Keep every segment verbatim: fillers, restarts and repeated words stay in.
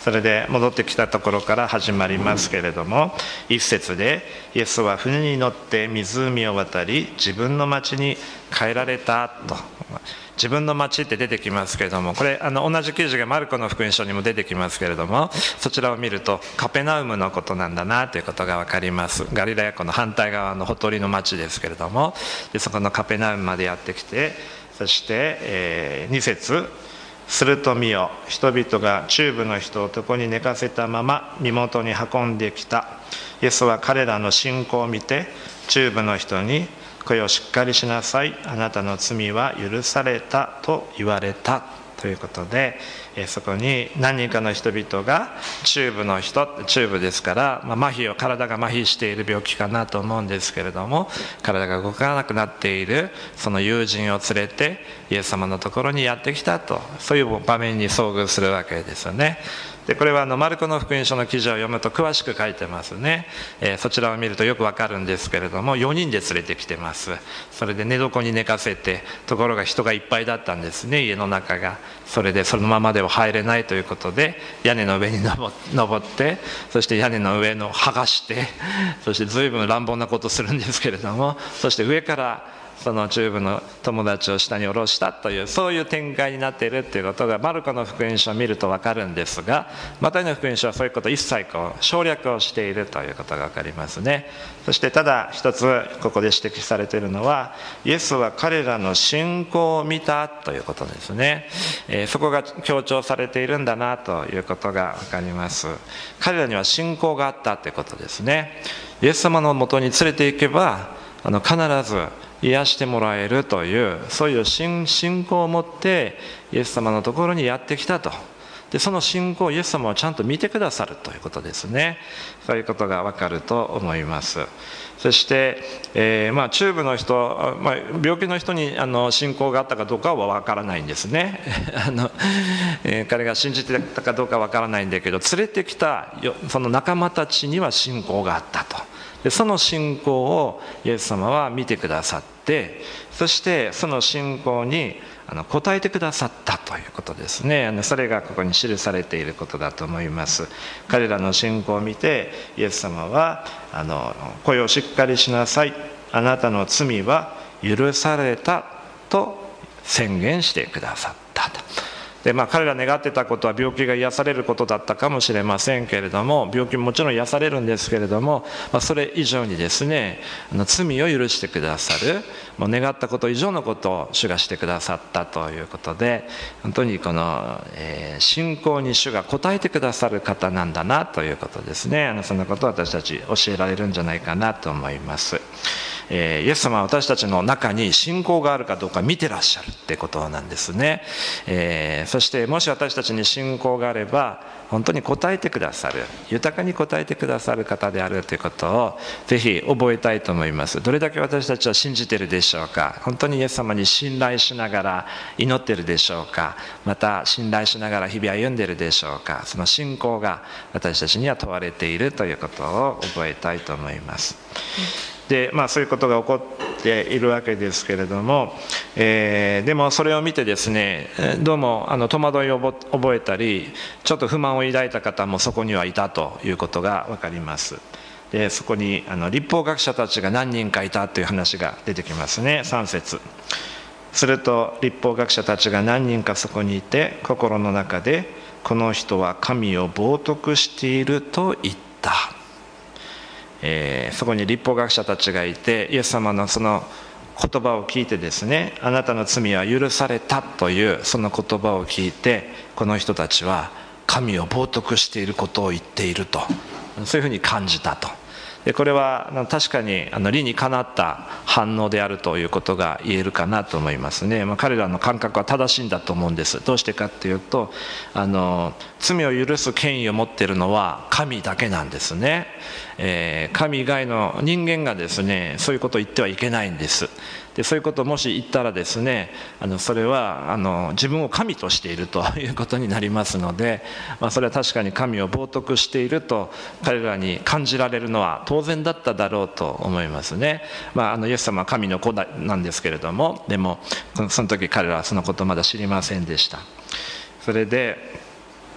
それで戻ってきたところから始まりますけれども、一節でイエスは船に乗って湖を渡り自分の町に帰られたと。自分の町って出てきますけれども、これあの同じ記事がマルコの福音書にも出てきますけれども、そちらを見るとカペナウムのことなんだなということが分かります。ガリラヤ湖の反対側のほとりの町ですけれども、でそこのカペナウムまでやってきて、そして、えー、に節、すると見よ、人々が中部の人を床に寝かせたまま身元に運んできた。イエスは彼らの信仰を見て中部の人に、声をしっかりしなさい、あなたの罪は許されたと言われたということで、そこに何人かの人々が中部の人、中部ですから、まあ、麻痺を体が麻痺している病気かなと思うんですけれども、体が動かなくなっているその友人を連れてイエス様のところにやってきたと、そういう場面に遭遇するわけですよね。でこれはあのマルコの福音書の記事を読むと詳しく書いてますね、えー、そちらを見るとよくわかるんですけれども、よにんで連れてきてます。それで寝床に寝かせて、ところが人がいっぱいだったんですね、家の中が。それでそのままでは入れないということで、屋根の上に登って、そして屋根の上の剥がして、そして随分乱暴なことするんですけれども、そして上からその中部の友達を下に下ろしたという、そういう展開になっているということがマルコの福音書を見ると分かるんですが、マタイの福音書はそういうことを一切こう省略をしているということが分かりますね。そしてただ一つここで指摘されているのは、イエスは彼らの信仰を見たということですね、えー、そこが強調されているんだなということが分かります。彼らには信仰があったということですね。イエス様のもとに連れて行けばあの必ず癒してもらえるという、そういう信仰を持ってイエス様のところにやってきたと。でその信仰をイエス様はちゃんと見てくださるということですね。そういうことが分かると思います。そして、えーまあ、中部の人、まあ、病気の人にあの信仰があったかどうかは分からないんですねあの、えー、彼が信じてたかどうか分からないんだけど、連れてきたその仲間たちには信仰があったと。でその信仰をイエス様は見てくださって、そしてその信仰にあの応えてくださったということですね。あのそれがここに記されていることだと思います。彼らの信仰を見てイエス様はあの声をしっかりしなさい、あなたの罪は許されたと宣言してくださったと。でまあ、彼ら願ってたことは病気が癒されることだったかもしれませんけれども、病気ももちろん癒されるんですけれども、まあ、それ以上にですね、あの罪を許してくださる、もう願ったこと以上のことを主がしてくださったということで、本当にこの、えー、信仰に主が応えてくださる方なんだなということですね。あのそんなことを私たち教えられるんじゃないかなと思います。えー、イエス様は私たちの中に信仰があるかどうか見てらっしゃるってことなんですね。えー、そしてもし私たちに信仰があれば本当に応えてくださる、豊かに応えてくださる方であるということをぜひ覚えたいと思います。どれだけ私たちは信じているでしょうか。本当にイエス様に信頼しながら祈っているでしょうか。また信頼しながら日々歩んでいるでしょうか。その信仰が私たちには問われているということを覚えたいと思います。でまあ、そういうことが起こっているわけですけれども、えー、でもそれを見てですね、どうもあの戸惑いを覚えたりちょっと不満を抱いた方もそこにはいたということが分かります。でそこにあの律法学者たちが何人かいたという話が出てきますね。さん節、すると律法学者たちが何人かそこにいて、心の中でこの人は神を冒涜していると言った。えー、そこに律法学者たちがいて、イエス様のその言葉を聞いてですね、あなたの罪は許されたというその言葉を聞いて、この人たちは神を冒涜していることを言っていると、そういうふうに感じたと。でこれは確かにあの理にかなった反応であるということが言えるかなと思いますね。まあ、彼らの感覚は正しいんだと思うんです。どうしてかっていうと、あの罪を許す権威を持っているのは神だけなんですね。えー、神以外の人間がですね、そういうことを言ってはいけないんです。でそういうことをもし言ったらですね、あのそれはあの自分を神としているということになりますので、まあ、それは確かに神を冒涜していると彼らに感じられるのは当然だっただろうと思いますね。まあ、あのイエス様は神の子なんですけれども、でもその時彼らはそのことをまだ知りませんでした。それで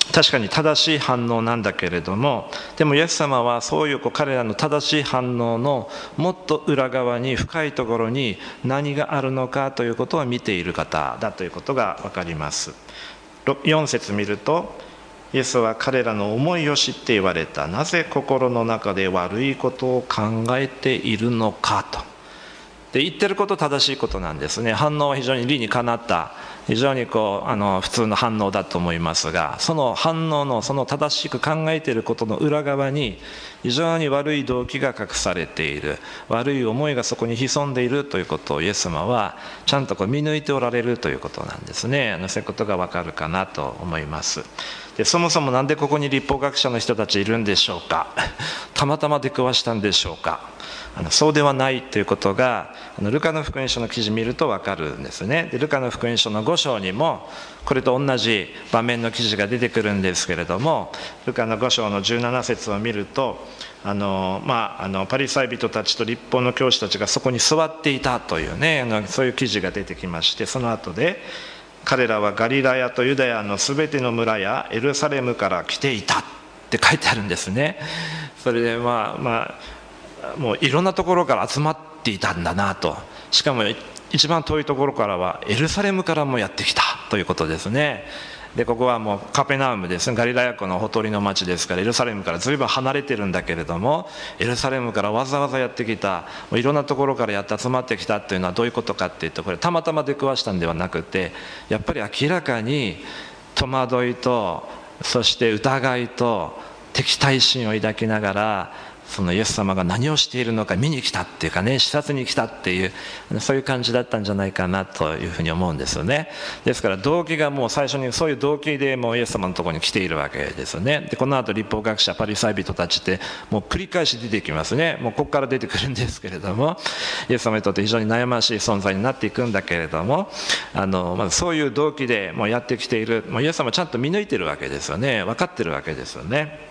確かに正しい反応なんだけれども、でもイエス様はそういうこう彼らの正しい反応のもっと裏側に深いところに何があるのかということを見ている方だということが分かります。よん節見ると、イエスは彼らの思いを知って言われた。なぜ心の中で悪いことを考えているのかと。で言ってること正しいことなんですね。反応は非常に理にかなった非常にこうあの普通の反応だと思いますが、その反応のその正しく考えていることの裏側に非常に悪い動機が隠されている、悪い思いがそこに潜んでいるということをイエス様はちゃんとこう見抜いておられるということなんですね。あのそういうことがわかるかなと思います。でそもそもなんでここに律法学者の人たちいるんでしょうか。たまたま出くわしたんでしょうか。あのそうではないということがあのルカの福音書の記事見ると分かるんですね。でルカの福音書のご章にもこれと同じ場面の記事が出てくるんですけれども、ルカのご章のじゅうなな節を見るとあの、まあ、あのパリサイ人たちと律法の教師たちがそこに座っていたというね、あのそういう記事が出てきまして、その後で彼らはガリラヤとユダヤのすべての村やエルサレムから来ていたって書いてあるんですね。それでまあまあもういろんなところから集まっていたんだなと。しかも一番遠いところからはエルサレムからもやってきたということですね。でここはもうカペナウムですね。ガリラヤ湖のほとりの町ですから、エルサレムからずいぶん離れてるんだけれども、エルサレムからわざわざやってきた、もういろんなところからやって集まってきたっていうのはどういうことかっていうと、これたまたま出くわしたんではなくて、やっぱり明らかに戸惑いとそして疑いと敵対心を抱きながら、そのイエス様が何をしているのか見に来たっていうかね、視察に来たっていう、そういう感じだったんじゃないかなというふうに思うんですよね。ですから動機がもう最初にそういう動機でもうイエス様のところに来ているわけですよね。でこの後律法学者パリサイ人たちってもう繰り返し出てきますね。もうここから出てくるんですけれども、イエス様にとって非常に悩ましい存在になっていくんだけれども、あの、まあ、そういう動機でもうやってきている、もうイエス様はちゃんと見抜いてるわけですよね。分かってるわけですよね。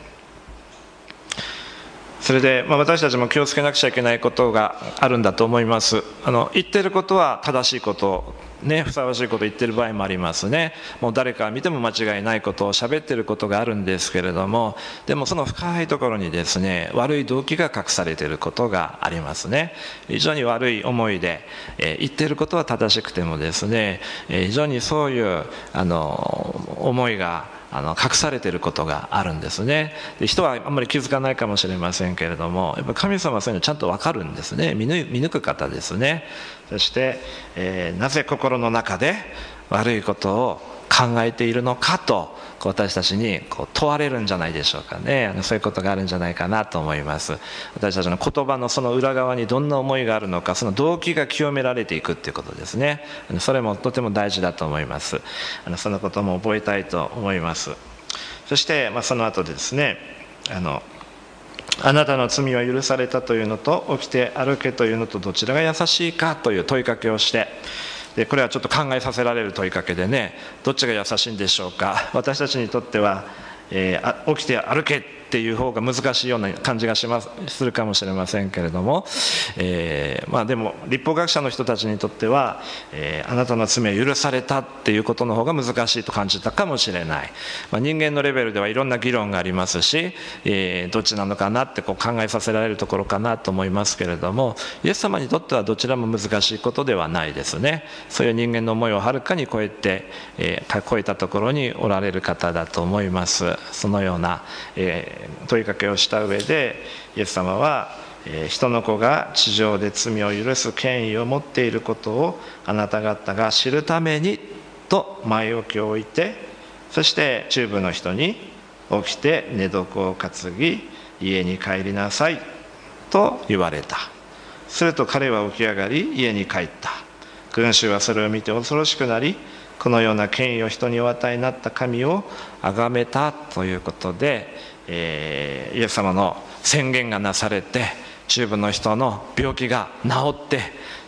それで、まあ、私たちも気をつけなくちゃいけないことがあるんだと思います。あの言ってることは正しいことね、ふさわしいことを言ってる場合もありますね。もう誰か見ても間違いないことを喋ってることがあるんですけれども、でもその深いところにですね、悪い動機が隠されていることがありますね。非常に悪い思いで、えー、言ってることは正しくてもですね、えー、非常にそういうあの思いがあの隠されていることがあるんですね。で人はあんまり気づかないかもしれませんけれども、やっぱ神様はそういうのちゃんと分かるんですね。見抜、見抜く方ですね。そして、えー、なぜ心の中で悪いことを考えているのかとこう私たちにこう問われるんじゃないでしょうかね。そういうことがあるんじゃないかなと思います。私たちの言葉のその裏側にどんな思いがあるのか、その動機が清められていくっていうことですね。それもとても大事だと思います。あのそのことも覚えたいと思います。そして、まあ、その後でですね、あのあなたの罪は許されたというのと起きて歩けというのとどちらが優しいかという問いかけをして、でこれはちょっと考えさせられる問いかけでね、どっちが優しいんでしょうか。私たちにとっては、えー、起きて歩けっていう方が難しいような感じがしますするかもしれませんけれども、えーまあ、でも律法学者の人たちにとっては、えー、あなたの罪は許されたっていうことの方が難しいと感じたかもしれない、まあ、人間のレベルではいろんな議論がありますし、えー、どっちなのかなってこう考えさせられるところかなと思いますけれども、イエス様にとってはどちらも難しいことではないですね。そういう人間の思いをはるかに超えて、えー、超えたところにおられる方だと思います。そのような、えー問いかけをした上で、イエス様は、えー、人の子が地上で罪を許す権威を持っていることをあなた方が知るためにと前置きを置いて、そして中部の人に起きて寝床を担ぎ家に帰りなさいと言われた。すると彼は起き上がり家に帰った。群衆はそれを見て恐ろしくなり、このような権威を人にお与えになった神を崇めたということで、えー、イエス様の宣言がなされて、中部の人の病気が治って、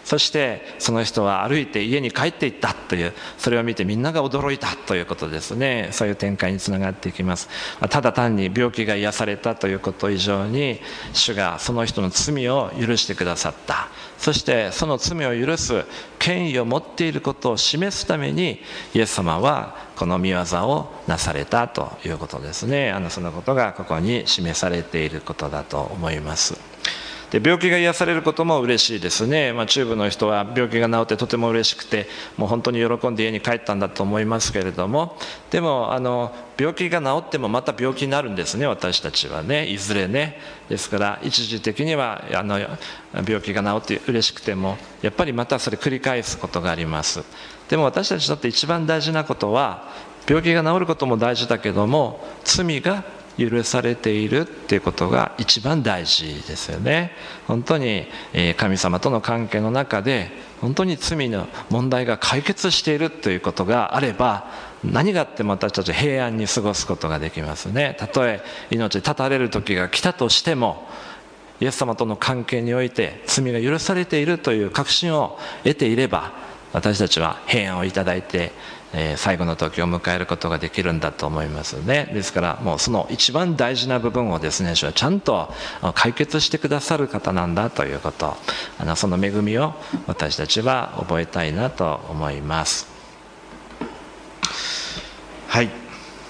そしてその人は歩いて家に帰っていったという、それを見てみんなが驚いたということですね。そういう展開につながっていきます。ただ単に病気が癒されたということ以上に、主がその人の罪を許してくださった。そしてその罪を許す権威を持っていることを示すために、イエス様はこの御業をなされたということですね。あのそのことがここに示されていることだと思います。で、病気が癒されることも嬉しいですね。まあ、中部の人は病気が治ってとても嬉しくて、もう本当に喜んで家に帰ったんだと思いますけれども、でもあの病気が治ってもまた病気になるんですね、私たちはね、いずれね。ですから一時的にはあの病気が治って嬉しくても、やっぱりまたそれ繰り返すことがあります。でも私たちにとって一番大事なことは、病気が治ることも大事だけども、罪が許されているっていうことが一番大事ですよね。本当に神様との関係の中で本当に罪の問題が解決しているということがあれば、何があっても私たち平安に過ごすことができますね。たとえ命絶たれる時が来たとしても、イエス様との関係において罪が許されているという確信を得ていれば、私たちは平安をいただいて最後の時を迎えることができるんだと思いますね。ですからもうその一番大事な部分をですね、主はちゃんと解決してくださる方なんだということ、あのその恵みを私たちは覚えたいなと思います。はい。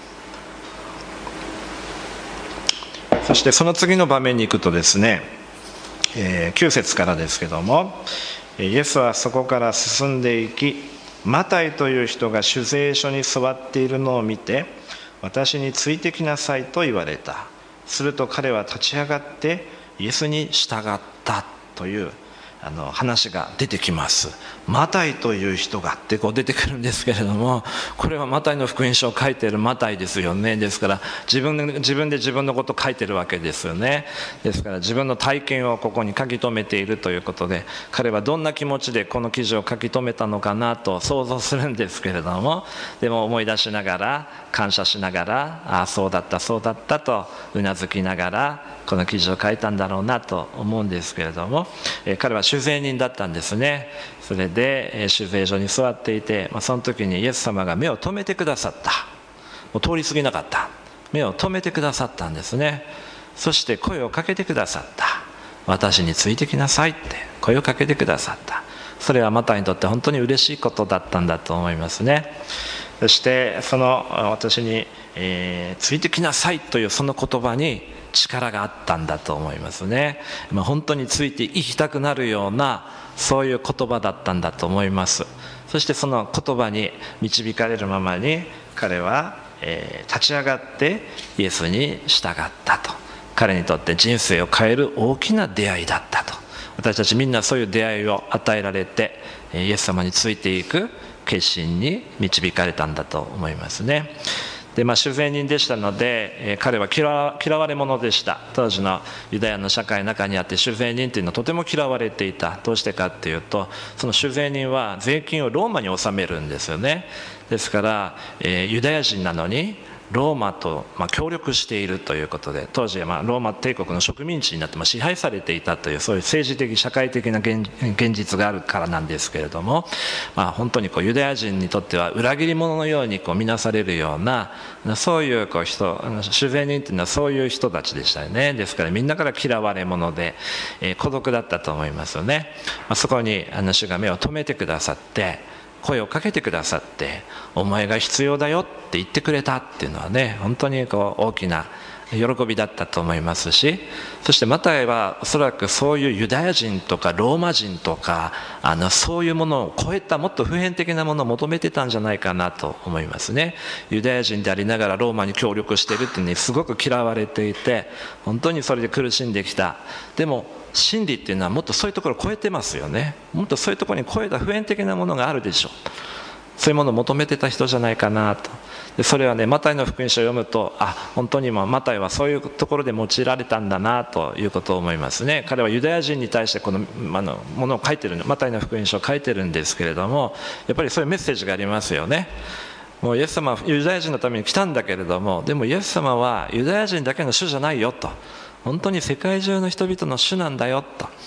そしてその次の場面に行くとですね、えー、きゅう節からですけども、イエスはそこから進んでいき、マタイという人が酒税所に座っているのを見て、私についてきなさいと言われた。すると彼は立ち上がってイエスに従ったというあの話が出てきます。マタイという人がってこう出てくるんですけれども、これはマタイの福音書を書いているマタイですよね。ですから自分で自分で自分のことを書いてるわけですよね。ですから自分の体験をここに書き留めているということで、彼はどんな気持ちでこの記事を書き留めたのかなと想像するんですけれども、でも思い出しながら感謝しながら、ああそうだったそうだったとうなずきながらこの記事を書いたんだろうなと思うんですけれども、え彼は酒税人だったんですね。それで酒税所に座っていて、まあ、その時にイエス様が目を留めてくださった。もう通り過ぎなかった。目を留めてくださったんですね。そして声をかけてくださった。私についてきなさいって声をかけてくださった。それはマタイにとって本当に嬉しいことだったんだと思いますね。そしてその私に、えー、ついてきなさいというその言葉に力があったんだと思いますね。まあ、本当についていきたくなるようなそういう言葉だったんだと思います。そしてその言葉に導かれるままに彼は、えー、立ち上がってイエスに従ったと。彼にとって人生を変える大きな出会いだったと。私たちみんなそういう出会いを与えられて、イエス様についていく決心に導かれたんだと思いますね。でまあ、酒税人でしたので、えー、彼は嫌わ、嫌われ者でした。当時のユダヤの社会の中にあって酒税人というのはとても嫌われていた。どうしてかっていうと、その酒税人は税金をローマに納めるんですよね。ですから、えー、ユダヤ人なのにローマと、まあ、協力しているということで、当時は、まあ、ローマ帝国の植民地になって、まあ、支配されていたという、そういう政治的社会的な 現, 現実があるからなんですけれども、まあ、本当にこうユダヤ人にとっては裏切り者のようにこう見なされるような、そういうこう人、酒税人というのはそういう人たちでしたよね。ですからみんなから嫌われ者で、えー、孤独だったと思いますよね。まあ、そこにあの主が目を留めてくださって、声をかけてくださって、お前が必要だよって言ってくれたっていうのはね、本当にこう大きな喜びだったと思いますし、そしてマタイはおそらくそういうユダヤ人とかローマ人とかあのそういうものを超えたもっと普遍的なものを求めてたんじゃないかなと思いますね。ユダヤ人でありながらローマに協力しているっていうのにすごく嫌われていて、本当にそれで苦しんできた。でも真理っていうのはもっとそういうところを超えてますよね。もっとそういうところに超えた普遍的なものがあるでしょう。そういうものを求めてた人じゃないかなと。でそれはね、マタイの福音書を読むと、あ、本当にもマタイはそういうところで用いられたんだなということを思いますね。彼はユダヤ人に対してこのあのものを書いてる、マタイの福音書を書いてるんですけれども、やっぱりそういうメッセージがありますよね。もうイエス様はユダヤ人のために来たんだけれども、でもイエス様はユダヤ人だけの主じゃないよと、本当に世界中の人々の主なんだよと。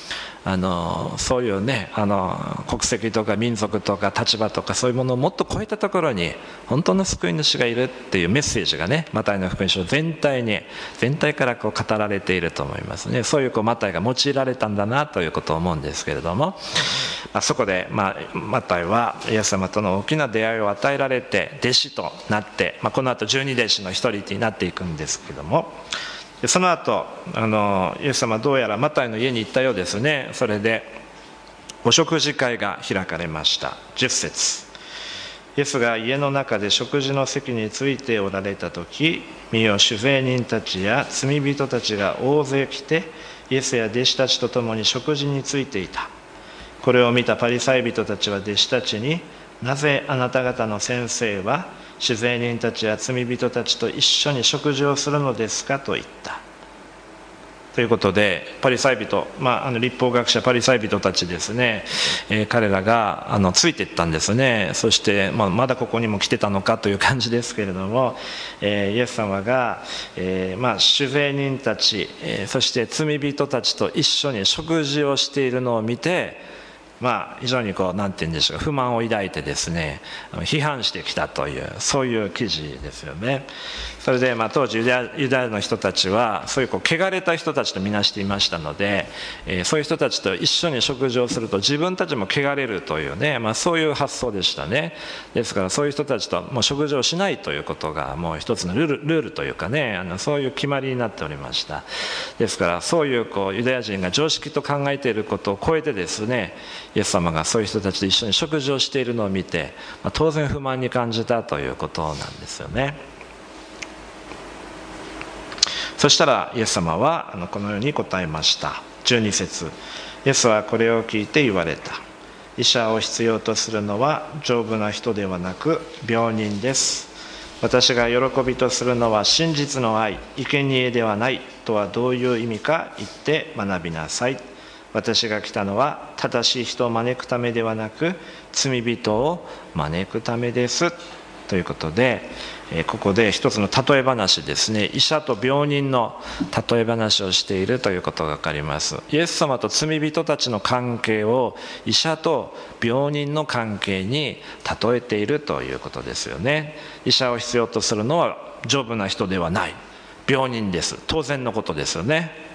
あのそういうね、あの国籍とか民族とか立場とかそういうものをもっと超えたところに本当の救い主がいるっていうメッセージがね、マタイの福音書全体に全体からこう語られていると思いますね。そういうこうマタイが用いられたんだなということを思うんですけれども、まあ、そこで、まあ、マタイはイエス様との大きな出会いを与えられて弟子となって、まあ、この後十二弟子の一人になっていくんですけども、でその後あのイエス様はどうやらマタイの家に行ったようですね。それでお食事会が開かれました。じゅっ節、イエスが家の中で食事の席についておられた時、見よ酒税人たちや罪人たちが大勢来てイエスや弟子たちと共に食事についていた。これを見たパリサイ人たちは弟子たちに、なぜあなた方の先生は酒税人たちや罪人たちと一緒に食事をするのですかと言った。ということで、パリサイ人、まあ、あの立法学者パリサイ人たちですね、えー、彼らがあのついていったんですね。そして、まあ、まだここにも来てたのかという感じですけれども、えー、イエス様が、えーまあ、酒税人たち、えー、そして罪人たちと一緒に食事をしているのを見て、まあ、非常にこうなんて言うんでしょうか、不満を抱いてですね、批判してきたという、そういう記事ですよね。それで、まあ、当時ユダヤ、ユダヤの人たちはそういうこう汚れた人たちとみなしていましたので、えー、そういう人たちと一緒に食事をすると自分たちも汚れるというね、まあ、そういう発想でしたね。ですからそういう人たちともう食事をしないということがもう一つのルール、ルールというかね、あのそういう決まりになっておりました。ですからそういうこうユダヤ人が常識と考えていることを超えてですね、イエス様がそういう人たちと一緒に食事をしているのを見て、まあ、当然不満に感じたということなんですよね。そしたらイエス様はあのこのように答えました。じゅうに節、イエスはこれを聞いて言われた。医者を必要とするのは丈夫な人ではなく病人です。私が喜びとするのは真実の愛、生贄ではないとはどういう意味か言って学びなさい。私が来たのは正しい人を招くためではなく罪人を招くためですということで、ここで一つの例え話ですね、医者と病人の例え話をしているということが分かります。イエス様と罪人たちの関係を医者と病人の関係に例えているということですよね。医者を必要とするのは丈夫な人ではない、病人です。当然のことですよね。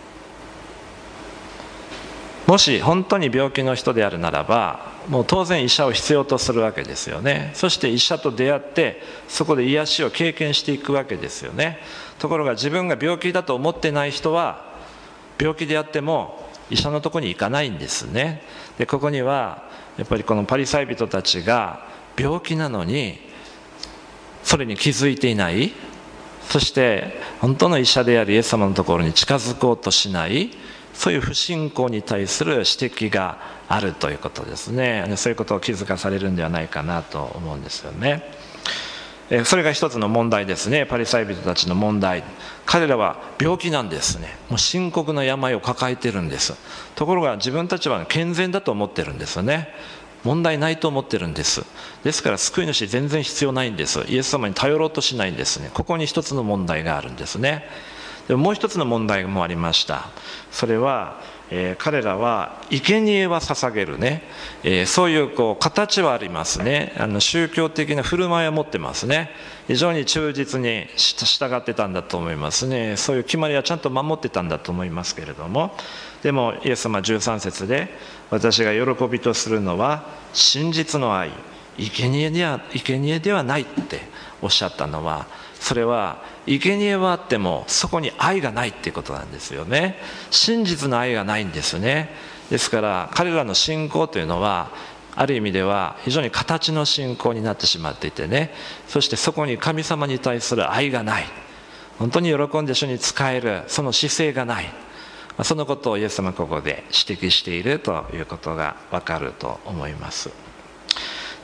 もし本当に病気の人であるならば、もう当然医者を必要とするわけですよね。そして医者と出会ってそこで癒しを経験していくわけですよね。ところが自分が病気だと思ってない人は病気であっても医者のところに行かないんですね。でここにはやっぱりこのパリサイ人たちが病気なのにそれに気づいていない、そして本当の医者であるイエス様のところに近づこうとしない、そういう不信仰に対する指摘があるということですね。そういうことを気づかされるんではないかなと思うんですよね。それが一つの問題ですね。パリサイ人たちの問題、彼らは病気なんですね。もう深刻な病を抱えているんです。ところが自分たちは健全だと思ってるんですよね。問題ないと思ってるんです。ですから救い主全然必要ないんです。イエス様に頼ろうとしないんですね。ここに一つの問題があるんですね。でももう一つの問題もありました。それは、えー、彼らは生贄は捧げるね、えー、そういうこう形はありますね。あの宗教的な振る舞いを持ってますね。非常に忠実に従ってたんだと思いますね。そういう決まりはちゃんと守ってたんだと思いますけれども、でもイエス様じゅうさん節で、私が喜びとするのは真実の愛、生贄では、生贄ではないっておっしゃったのは、それは生贄はあってもそこに愛がないっていうことなんですよね。真実の愛がないんですね。ですから彼らの信仰というのはある意味では非常に形の信仰になってしまっていてね、そしてそこに神様に対する愛がない、本当に喜んで主に仕えるその姿勢がない、そのことをイエス様はここで指摘しているということがわかると思います。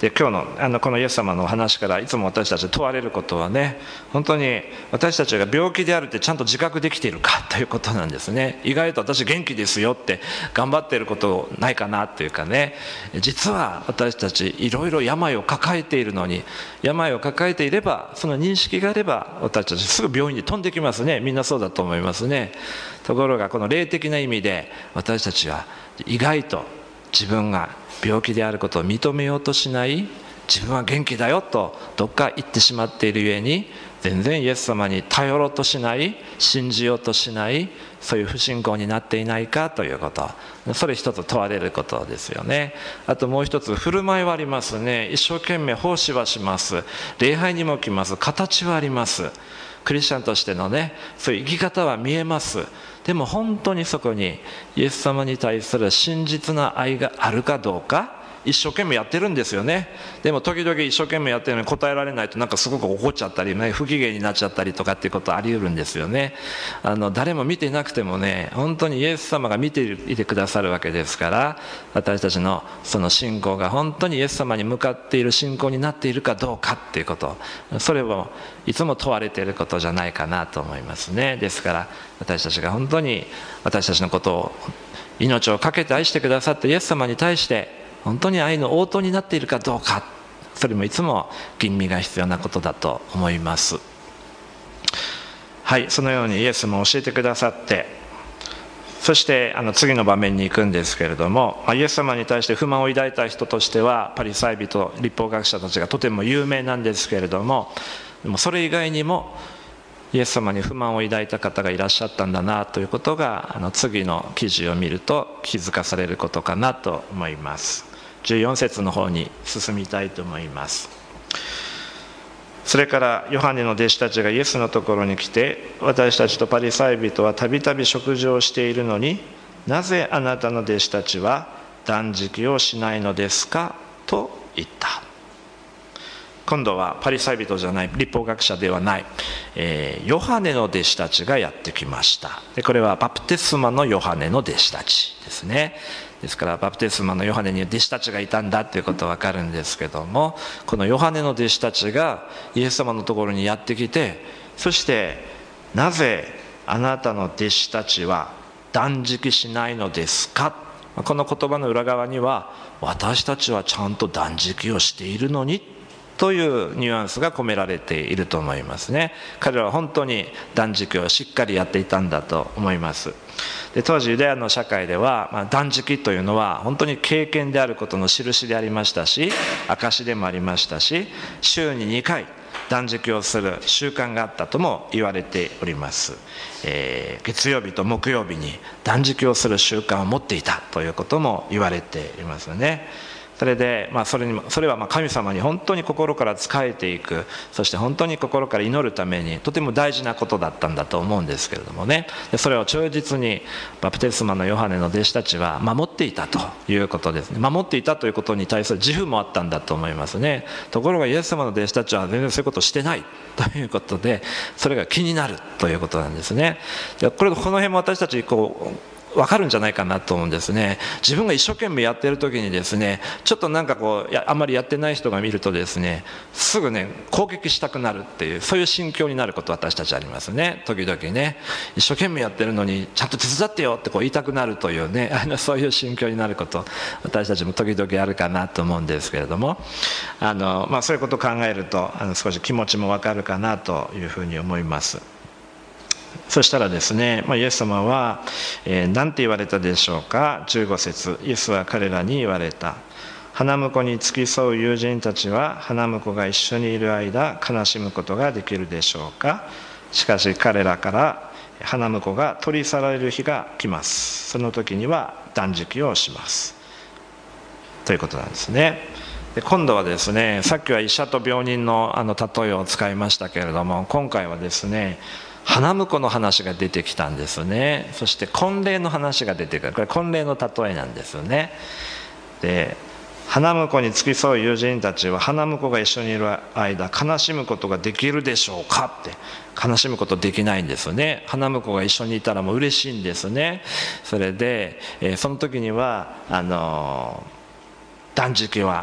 で今日の、あのこのイエス様のお話からいつも私たち問われることはね、本当に私たちが病気であるってちゃんと自覚できているかということなんですね。意外と私元気ですよって頑張っていることないかなというかね、実は私たちいろいろ病を抱えているのに、病を抱えていればその認識があれば私たちすぐ病院に飛んできますね。みんなそうだと思いますね。ところがこの霊的な意味で私たちは意外と自分が病気であることを認めようとしない、自分は元気だよとどっか言ってしまっているゆえに、全然イエス様に頼ろうとしない、信じようとしない、そういう不信仰になっていないかということ、それ一つ問われることですよね。あともう一つ、振る舞いはありますね。一生懸命奉仕はします、礼拝にも来ます、形はあります、クリスチャンとしてのね、そういう生き方は見えます。でも本当にそこにイエス様に対する真実な愛があるかどうか、一生懸命やってるんですよね。でも時々一生懸命やってるのに答えられないとなんかすごく怒っちゃったり、ね、不機嫌になっちゃったりとかっていうことあり得るんですよね。あの誰も見ていなくてもね、本当にイエス様が見ていてくださるわけですから、私たちのその信仰が本当にイエス様に向かっている信仰になっているかどうかっていうこと、それをいつも問われていることじゃないかなと思いますね。ですから私たちが本当に私たちのことを命を懸けて愛してくださったイエス様に対して本当に愛の応答になっているかどうか、それもいつも吟味が必要なことだと思います。はい、そのようにイエスも教えてくださって、そしてあの次の場面に行くんですけれども、イエス様に対して不満を抱いた人としてはパリサイ人、律法学者たちがとても有名なんですけれども、でもそれ以外にもイエス様に不満を抱いた方がいらっしゃったんだなということが、あの次の記事を見ると気づかされることかなと思います。じゅうよん節の方に進みたいと思います。それからヨハネの弟子たちがイエスのところに来て、私たちとパリサイ人はたびたび食事をしているのに、なぜあなたの弟子たちは断食をしないのですかと言った。今度はパリサイ人じゃない、律法学者ではない、えー、ヨハネの弟子たちがやってきました。でこれはバプテスマのヨハネの弟子たちですね。ですからバプテスマのヨハネに弟子たちがいたんだということは分かるんですけども、このヨハネの弟子たちがイエス様のところにやってきて、そしてなぜあなたの弟子たちは断食しないのですか。この言葉の裏側には、私たちはちゃんと断食をしているのにというニュアンスが込められていると思いますね。彼らは本当に断食をしっかりやっていたんだと思います。で当時ユダヤの社会では、まあ、断食というのは本当に経験であることの印でありましたし、証でもありましたし、週ににかい断食をする習慣があったとも言われております。えー、月曜日と木曜日に断食をする習慣を持っていたということも言われていますね。それで、まあ、それにもそれはまあ神様に本当に心から仕えていく、そして本当に心から祈るためにとても大事なことだったんだと思うんですけれどもね。でそれを忠実にバプテスマのヨハネの弟子たちは守っていたということですね。守っていたということに対する自負もあったんだと思いますね。ところがイエス様の弟子たちは全然そういうことをしてないということで、それが気になるということなんですね。でこれこの辺も私たちこう分かるんじゃないかなと思うんですね。自分が一生懸命やってる時にですね、ちょっとなんかこうやあんまりやってない人が見るとですね、すぐね攻撃したくなるっていう、そういう心境になること私たちありますね。時々ね、一生懸命やってるのにちゃんと手伝ってよってこう言いたくなるというね、あのそういう心境になること私たちも時々あるかなと思うんですけれども、あの、まあ、そういうことを考えるとあの少し気持ちも分かるかなというふうに思います。そしたらですね、まあ、イエス様は、えー、何て言われたでしょうか。じゅうご節、イエスは彼らに言われた。花婿に付き添う友人たちは花婿が一緒にいる間悲しむことができるでしょうか。しかし彼らから花婿が取り去られる日が来ます。その時には断食をしますということなんですね。で今度はですね、さっきは医者と病人のあの例えを使いましたけれども、今回はですね花婿の話が出てきたんですね。そして婚礼の話が出てくる。これ婚礼の例えなんですよね。で花婿に付き添う友人たちは花婿が一緒にいる間悲しむことができるでしょうかって、悲しむことできないんですよね。花婿が一緒にいたらもう嬉しいんですね。それで、えー、その時にはあのー、断食は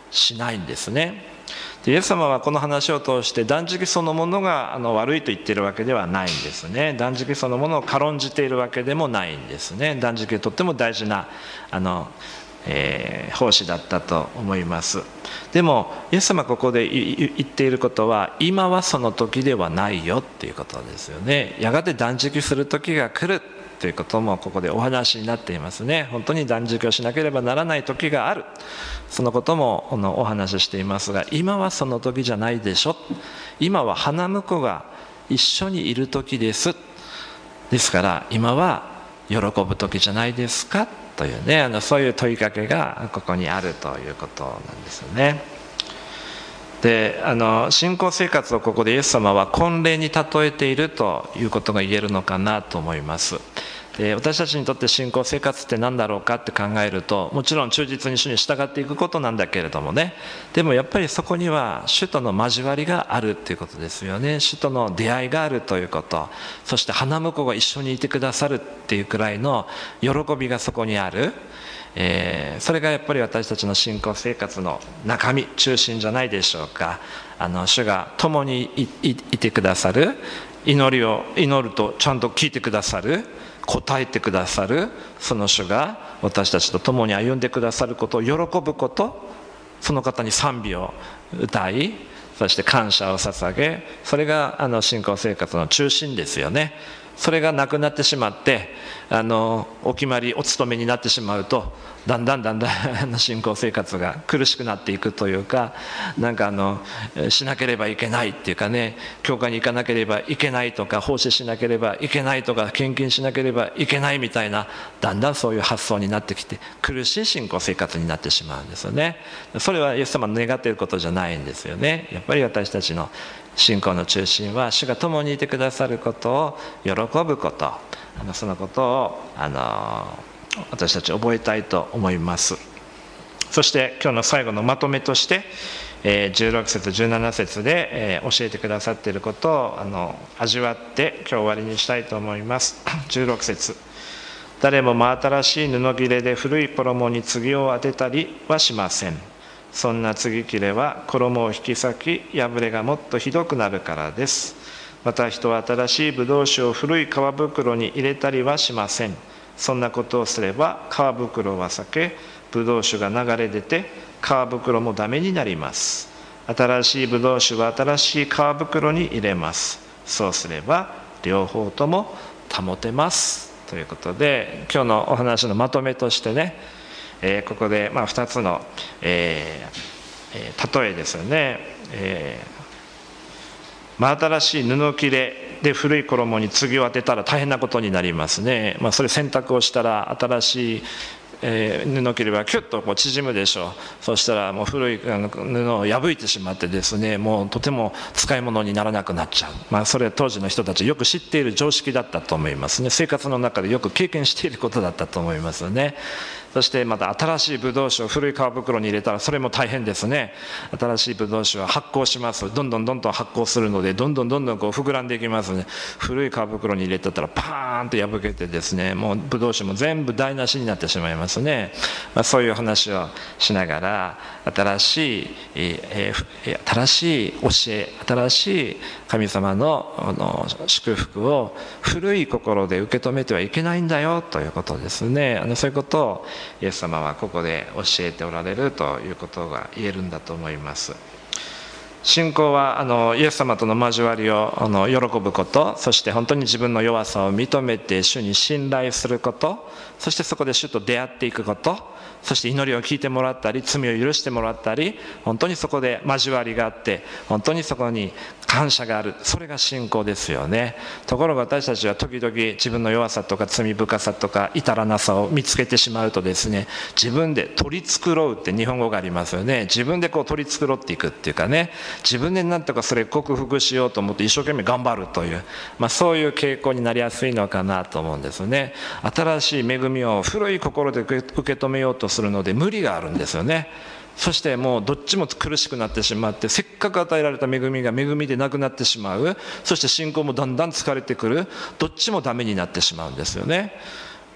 しないんですね。でイエス様はこの話を通して断食そのものがあの悪いと言っているわけではないんですね。断食そのものを軽んじているわけでもないんですね。断食はとっても大事なあの、えー、奉仕だったと思います。でもイエス様がここで言っていることは、今はその時ではないよっていうことですよね。やがて断食する時が来るということもここでお話になっていますね。本当に断食をしなければならない時がある、そのこともお話ししていますが、今はその時じゃないでしょ、今は花婿が一緒にいる時です、ですから今は喜ぶ時じゃないですかというね、あのそういう問いかけがここにあるということなんですよね。であの信仰生活をここでイエス様は婚礼に例えているということが言えるのかなと思います。で私たちにとって信仰生活って何だろうかって考えると、もちろん忠実に主に従っていくことなんだけれどもね、でもやっぱりそこには主との交わりがあるっていうことですよね。主との出会いがあるということ、そして花婿が一緒にいてくださるっていうくらいの喜びがそこにある。えー、それがやっぱり私たちの信仰生活の中身、中心じゃないでしょうか。あの主が共に い, い, いてくださる、祈りを祈るとちゃんと聞いてくださる、答えてくださる、その主が私たちと共に歩んでくださることを喜ぶこと、その方に賛美を歌い、そして感謝を捧げ、それがあの信仰生活の中心ですよね。それがなくなってしまって、あのお決まりお勤めになってしまうと、だんだんだんだん信仰生活が苦しくなっていくというか、なんかあのしなければいけないっていうかね、教会に行かなければいけないとか、奉仕しなければいけないとか、献金しなければいけないみたいな、だんだんそういう発想になってきて、苦しい信仰生活になってしまうんですよね。それはイエス様の願っていることじゃないんですよね。やっぱり私たちの信仰の中心は、主が共にいてくださることを喜ぶこと、あのそのことをあの私たち覚えたいと思います。そして今日の最後のまとめとして、じゅうろく節じゅうなな節で教えてくださっていることをあの味わって今日終わりにしたいと思います。じゅうろく節、誰も真新しい布切れで古い衣に継ぎを当てたりはしません。そんな継ぎ切れは衣を引き裂き、破れがもっとひどくなるからです。また人は新しいブドウ酒を古い皮袋に入れたりはしません。そんなことをすれば皮袋は裂け、ブドウ酒が流れ出て皮袋もダメになります。新しいブドウ酒は新しい皮袋に入れます。そうすれば両方とも保てます。ということで、今日のお話のまとめとしてね、えー、ここでまあふたつの、えーえー、例えですよね。えー真新しい布切れで古い衣に継ぎを当てたら大変なことになりますね。まあ、それ洗濯をしたら新しいえー、布切れはキュッとこう縮むでしょう。そしたらもう古いあの布を破いてしまってですね、もうとても使い物にならなくなっちゃう。まあ、それは当時の人たちよく知っている常識だったと思いますね。生活の中でよく経験していることだったと思いますね。そしてまた新しいブドウ酒を古い皮袋に入れたらそれも大変ですね。新しいブドウ酒は発酵します。どんどんどんどん発酵するので、どんどんどんどんこう膨らんでいきますね。古い皮袋に入れてたらパーンと破けてですね、もうブドウ酒も全部台無しになってしまいますね。まあ、そういう話をしながら、新しい、えー、新しい教え、新しい神様の、あの祝福を古い心で受け止めてはいけないんだよということですね。あのそういうことをイエス様はここで教えておられるということが言えるんだと思います。信仰はあのイエス様との交わりをあの喜ぶこと、そして本当に自分の弱さを認めて主に信頼すること、そしてそこで主と出会っていくこと、そして祈りを聞いてもらったり罪を許してもらったり、本当にそこで交わりがあって本当にそこに感謝がある、それが信仰ですよね。ところが私たちは時々自分の弱さとか罪深さとか至らなさを見つけてしまうとですね、自分で取り繕うって日本語がありますよね。自分でこう取り繕っていくっていうかね、自分で何とかそれ克服しようと思って一生懸命頑張るという、まあ、そういう傾向になりやすいのかなと思うんですね。新しい恵みを古い心で受け止めようとするので無理があるんですよね。そしてもうどっちも苦しくなってしまって、せっかく与えられた恵みが恵みでなくなってしまう。そして信仰もだんだん疲れてくる。どっちもダメになってしまうんですよね。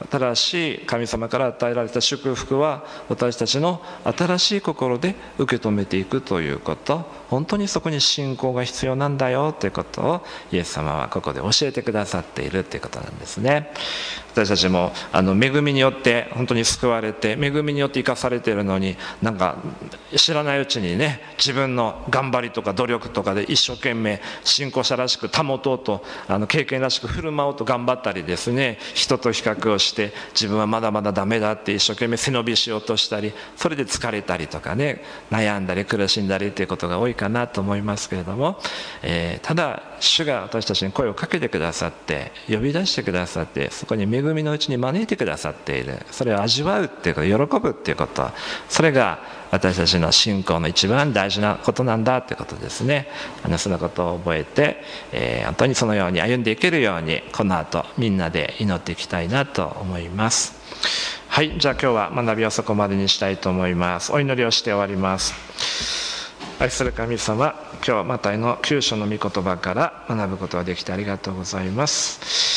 新しい神様から与えられた祝福は私たちの新しい心で受け止めていくということ、本当にそこに信仰が必要なんだよということをイエス様はここで教えてくださっているということなんですね。私たちもあの恵みによって本当に救われて、恵みによって生かされているのに、なんか知らないうちにね、自分の頑張りとか努力とかで一生懸命信仰者らしく保とうと、あの経験らしく振る舞おうと頑張ったりですね、人と比較をして自分はまだまだダメだって一生懸命背伸びしようとしたり、それで疲れたりとかね、悩んだり苦しんだりということが多いかなと思いますけれども、えー、ただ主が私たちに声をかけてくださって、呼び出してくださって、そこに恵みのうちに招いてくださっている、それを味わうっていうこと、喜ぶっていうこと、それが私たちの信仰の一番大事なことなんだってことですね。あのそのことを覚えて、えー、本当にそのように歩んでいけるように、この後みんなで祈っていきたいなと思います。はい、じゃあ今日は学びはそこまでにしたいと思います。お祈りをして終わります。愛する神様、今日はマタイのきゅう章の御言葉から学ぶことができてありがとうございます。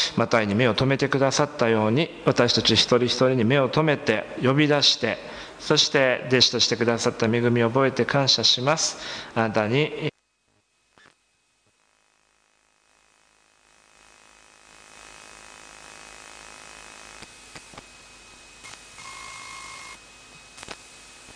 マタイに目を留めてくださったように、私たち一人一人に目を留めて呼び出して、そして弟子としてくださった恵みを覚えて感謝します。あなたに